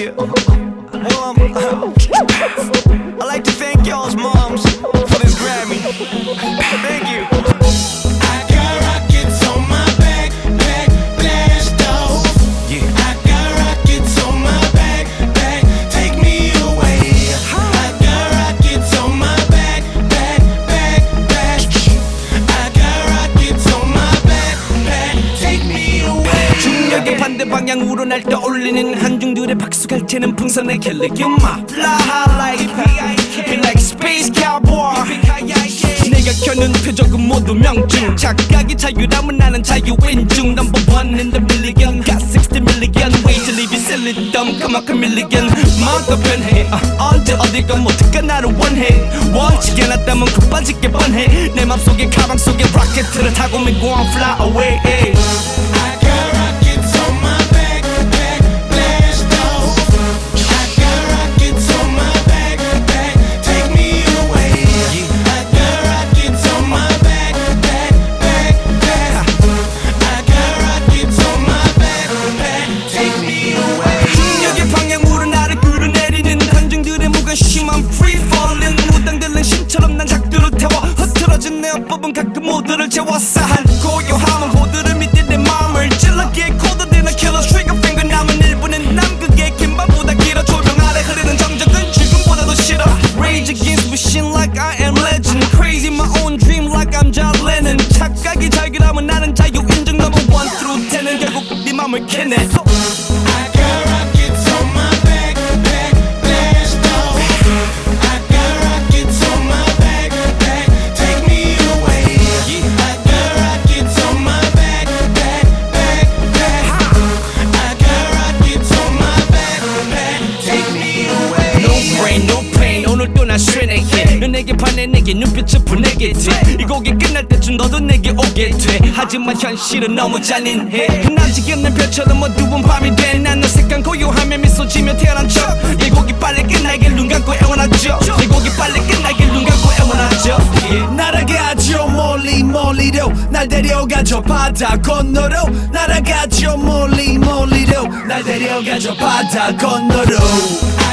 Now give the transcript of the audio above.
you. Well, I'd like to thank y'all's moms for this Grammy. Thank you. I got rockets on my back, blast off. Yeah. I got rockets on my back, take me away. I got rockets on my back, I got rockets on my back, take me away. 중력의 반대 방향으로 날 떠올리는 한중들의 박수갈 테는 풍선의 킬러. You my fly like be like space cowboy. 내가 켜는 표적은 모두 명중. 착각이 자유라면 나는 자유인중. Number one in the million. Got 60 million ways to leave you silly dumb. 그만큼 million 마음껏 변해. 언제 어디가 뭐 어떻게 나를 원해. 원칙에 놨다면 그 빠지게 뻔해. 내 맘속에 가방 속에 로켓을 타고 me go and fly away. I got rockets on my back, blast off. I got rockets on my back, take me away. I got rockets on my back, I got rockets on my back, take me away. 중력의 방향으로 나를 끌어내리는 한중들의 무관심한 free falling. 무당들은 신처럼 난 작두를 태워 흐트러진 내 어법은 가끔 모두를 채워. 싸한 고요함은 호들을 밑에 내 마음을 찔러기에 코드되는 killer trigger finger. 남은 1분의 남극의 긴 밤보다 길어. 조명 아래 흐르는 정적은 지금보다도 싫어. Rage against machine like I am legend. Crazy my own dream like I'm John Lennon. 착각이 자유라면 나는 자유인증. Number 1 through 10은 결국 네 맘을 캐내. I got rockets on my back, blast off. I got rockets on my back, take me away. I got rockets on my back, I got rockets on my back, take me away. No brain, no pain. 오늘도 난 쉬네. 넌 내게 반해 내게 눈빛을 보내게 돼. 이 곡이 끝날 때쯤 너도 내게 오게 돼. 하지만 현실은 너무 잔인해. 흔하지 않는 별처럼 어두운 밤이 돼. 난 어색한 고요함에 미소 지며 태어난 척. 이 곡이 빨리 끝나길 눈 감고 애원하죠. 이 곡이 빨리 끝나길 눈 감고 애원하죠. 날아가죠 멀리 멀리로 날 데려가죠 바다 건너로. 날아가죠 멀리 멀리로 날 데려가죠 바다 건너로.